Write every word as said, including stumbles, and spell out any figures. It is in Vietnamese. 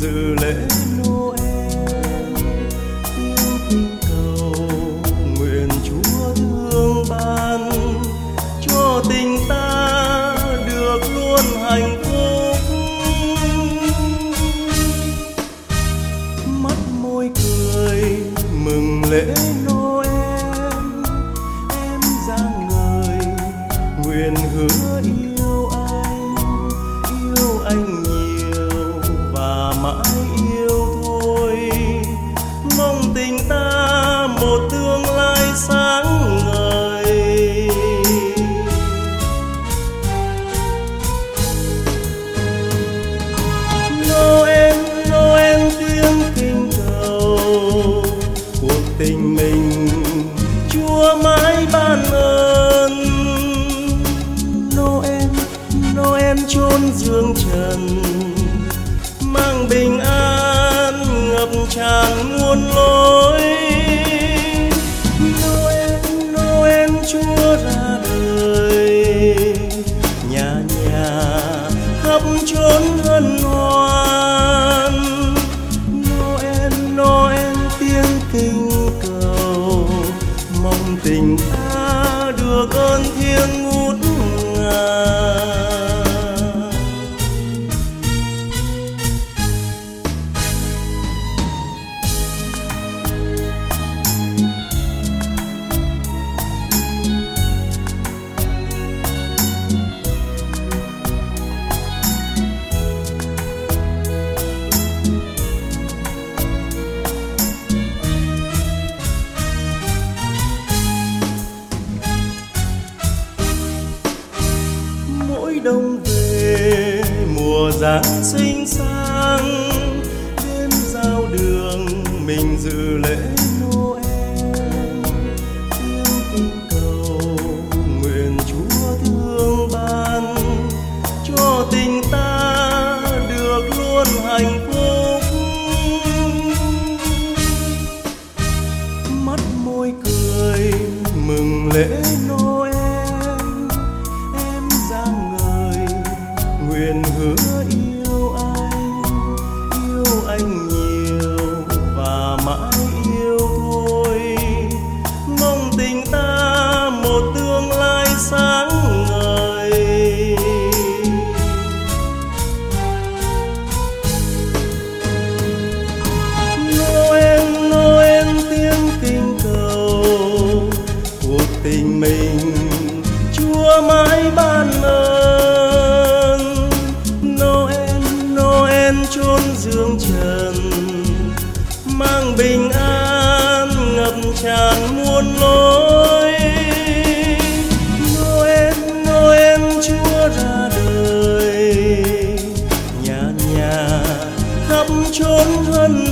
dự lễ Noel. Tiếng kinh cầu nguyện Chúa thương ban cho tình ta được luôn hạnh phúc. Mắt môi cười mừng lễ Noel, em dáng người nguyện hứa yêu anh, yêu anh nhiều và mãi yêu thôi. Mong tình ta một tương lai sáng ngời. Noel, Noel tiếng kinh cầu cuộc tình mình Chúa mãi ban ơn. Noel, Noel chốn dương trần mang bình an ngập tràn muôn lối. Noel, Noel Chúa ra đời, nhà nhà khắp chốn hân hoan. Noel, Noel tiếng kinh cầu mong tình ta được ơn thiêng ngút ngàn. Mỗi đông về mùa Giáng sinh sang, đến giao đường mình dự lễ Noel. Tiếng kinh cầu nguyện Chúa thương ban cho tình ta được luôn hạnh phúc. Mắt môi cười mừng lễ Noel, nguyện hứa yêu anh, yêu anh nhiều và mãi yêu thôi. Mong tình ta một tương lai sáng ngời. Noel, Noel tiếng kinh cầu cuộc tình mình Chúa mãi ban ơn. Chốn dương trần mang bình an ngập tràn muôn lối. Noel, Noel Chúa ra đời, nhà nhà khắp chốn hân